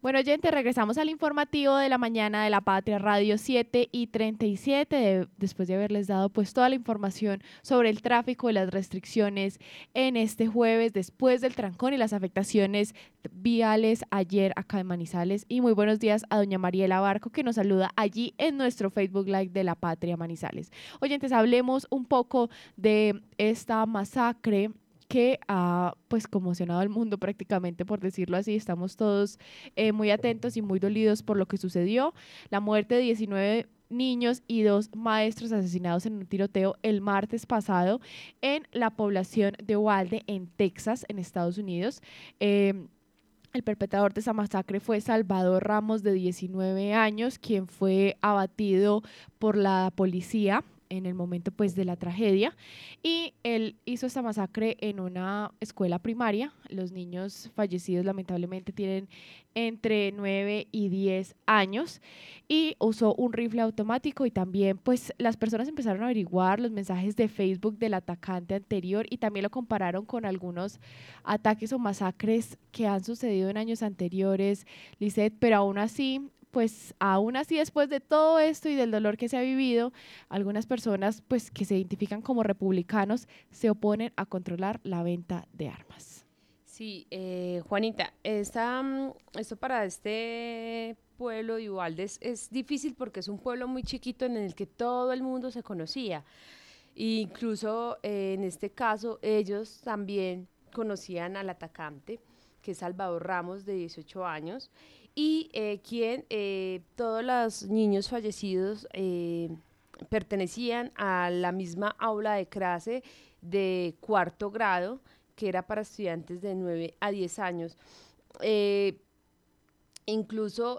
Bueno, oyente, regresamos al informativo de la mañana de La Patria Radio 7:37, después de haberles dado pues toda la información sobre el tráfico y las restricciones en este jueves, después del trancón y las afectaciones viales ayer acá en Manizales. Y muy buenos días a doña Mariela Barco, que nos saluda allí en nuestro Facebook Live de La Patria Manizales. Oyentes, hablemos un poco de esta masacre que ha pues conmocionado al mundo prácticamente, por decirlo así. Estamos todos muy atentos y muy dolidos por lo que sucedió. La muerte de 19 niños y 2 maestros asesinados en un tiroteo el martes pasado en la población de Uvalde, en Texas, en Estados Unidos. El perpetrador de esa masacre fue Salvador Ramos, de 19 años, quien fue abatido por la policía en el momento pues de la tragedia, y él hizo esta masacre en una escuela primaria. Los niños fallecidos lamentablemente tienen entre 9 y 10 años, y usó un rifle automático. Y también pues las personas empezaron a averiguar los mensajes de Facebook del atacante anterior y también lo compararon con algunos ataques o masacres que han sucedido en años anteriores, Lisette, pero aún así, después de todo esto y del dolor que se ha vivido, algunas personas pues que se identifican como republicanos se oponen a controlar la venta de armas. Sí, Juanita, esto para este pueblo de Uvalde es difícil porque es un pueblo muy chiquito en el que todo el mundo se conocía. E incluso en este caso ellos también conocían al atacante, que es Salvador Ramos, de 18 años, y todos los niños fallecidos pertenecían a la misma aula de clase de cuarto grado, que era para estudiantes de 9 a 10 años. Eh, incluso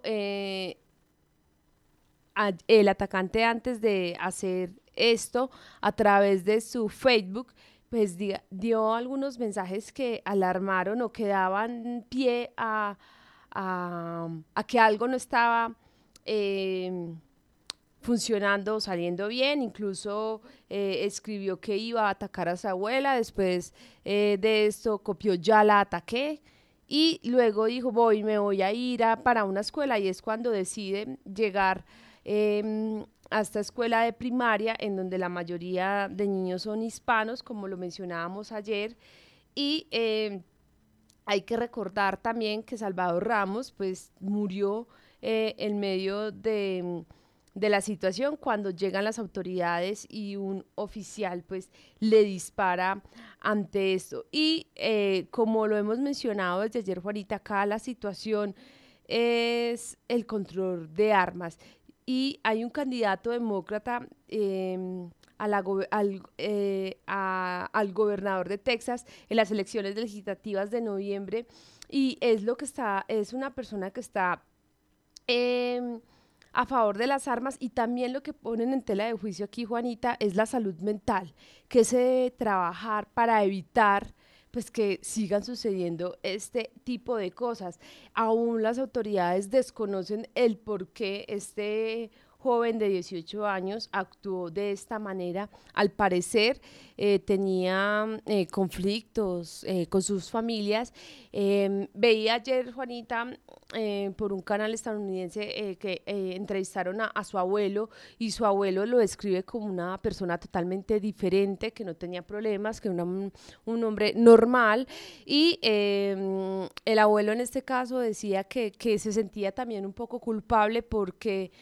el atacante, antes de hacer esto, a través de su Facebook, pues dio algunos mensajes que alarmaron o que daban pie a que algo no estaba funcionando o saliendo bien. Incluso escribió que iba a atacar a su abuela. Después de esto copió: ya la ataqué. Y luego dijo: me voy a ir para una escuela. Y es cuando decide llegar a esta escuela de primaria, en donde la mayoría de niños son hispanos, como lo mencionábamos ayer. Y hay que recordar también que Salvador Ramos pues murió en medio de la situación, cuando llegan las autoridades y un oficial pues le dispara ante esto. Y como lo hemos mencionado desde ayer, Juanita, acá la situación es el control de armas. Y hay un candidato demócrata al gobernador de Texas en las elecciones legislativas de noviembre. Y es una persona que está eh, a favor de las armas. Y también lo que ponen en tela de juicio aquí, Juanita, es la salud mental, que se debe trabajar para evitar pues que sigan sucediendo este tipo de cosas. Aún las autoridades desconocen el por qué este joven de 18 años actuó de esta manera. Al parecer tenía conflictos con sus familias. Veía ayer, Juanita, por un canal estadounidense, que entrevistaron a su abuelo, y su abuelo lo describe como una persona totalmente diferente, que no tenía problemas, que era un hombre normal. Y el abuelo en este caso decía que se sentía también un poco culpable, porque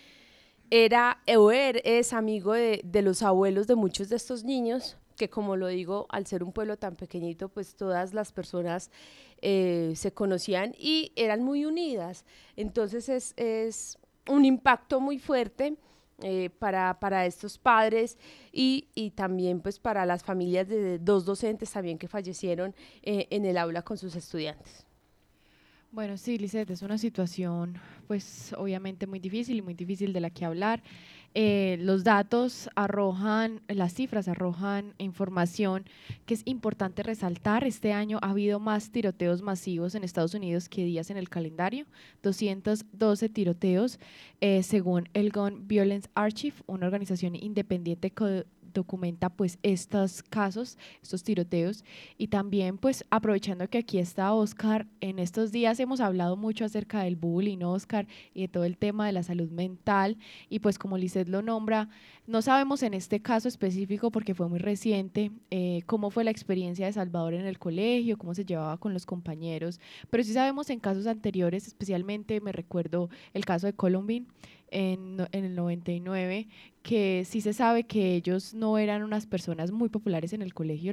es amigo de los abuelos de muchos de estos niños, que, como lo digo, al ser un pueblo tan pequeñito, pues todas las personas se conocían y eran muy unidas. Entonces es un impacto muy fuerte para estos padres, y también pues para las familias de dos docentes también que fallecieron en el aula con sus estudiantes. Bueno, sí, Lisette, es una situación pues obviamente muy difícil de la que hablar. Los datos arrojan, las cifras arrojan información que es importante resaltar. Este año ha habido más tiroteos masivos en Estados Unidos que días en el calendario: 212 tiroteos, según el Gun Violence Archive, una organización independiente documenta pues estos casos, estos tiroteos. Y también pues aprovechando que aquí está Oscar, en estos días hemos hablado mucho acerca del bullying, ¿no, Oscar? Y de todo el tema de la salud mental. Y pues como Lisset lo nombra, no sabemos en este caso específico porque fue muy reciente cómo fue la experiencia de Salvador en el colegio, cómo se llevaba con los compañeros, pero sí sabemos en casos anteriores, especialmente me recuerdo el caso de Columbine en el 99, que sí se sabe que ellos no eran unas personas muy populares en el colegio,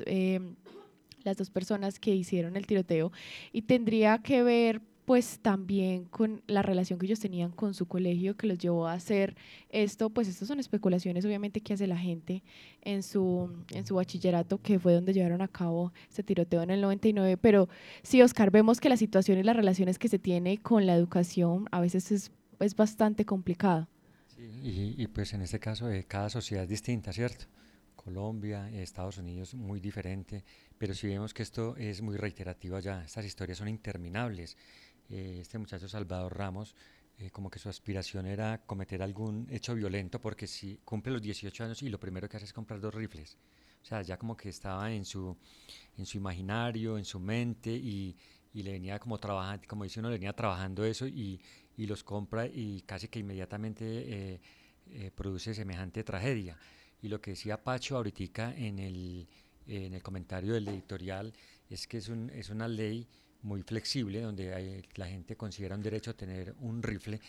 las dos personas que hicieron el tiroteo, y tendría que ver pues también con la relación que ellos tenían con su colegio que los llevó a hacer esto. Pues estas son especulaciones obviamente que hace la gente en su bachillerato, que fue donde llevaron a cabo este tiroteo en el 99. Pero sí, Oscar, vemos que la situación y las relaciones que se tiene con la educación a veces es bastante complicada. Sí, pues en este caso cada sociedad es distinta, ¿cierto? Colombia, Estados Unidos muy diferente, pero si vemos que esto es muy reiterativo allá, estas historias son interminables. Este muchacho Salvador Ramos, como que su aspiración era cometer algún hecho violento porque si cumple los 18 años y lo primero que hace es comprar dos rifles. O sea, ya como que estaba en su imaginario, en su mente y le venía como trabajando, como dice uno, le venía trabajando eso y los compra y casi que inmediatamente produce semejante tragedia. Y lo que decía Pacho ahorita en el comentario del editorial es que es una ley muy flexible donde la gente considera un derecho a tener un rifle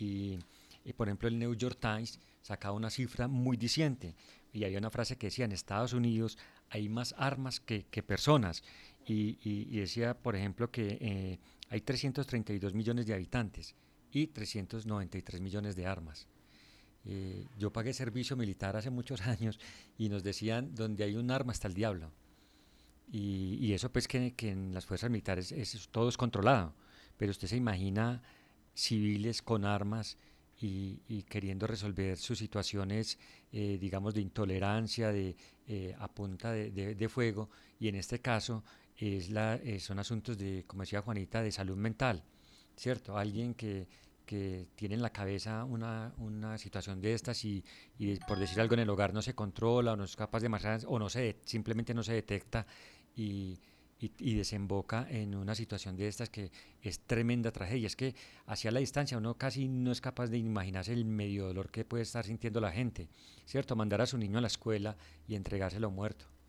y por ejemplo el New York Times sacaba una cifra muy diciente y había una frase que decía en Estados Unidos hay más armas que personas y decía por ejemplo que hay 332 millones de habitantes y 393 millones de armas. Yo pagué servicio militar hace muchos años y nos decían, donde hay un arma está el diablo. Y eso pues que en las fuerzas militares todo es controlado, pero usted se imagina civiles con armas y queriendo resolver sus situaciones, digamos, de intolerancia, a punta de fuego, y en este caso son asuntos de, como decía Juanita, de salud mental, ¿cierto? Alguien que tiene en la cabeza una situación de estas por decir algo en el hogar no se controla o no es capaz de marchar o simplemente no se detecta y, y desemboca en una situación de estas que es tremenda tragedia. Es que hacia la distancia uno casi no es capaz de imaginarse el medio dolor que puede estar sintiendo la gente, ¿cierto? Mandar a su niño a la escuela y entregárselo muerto.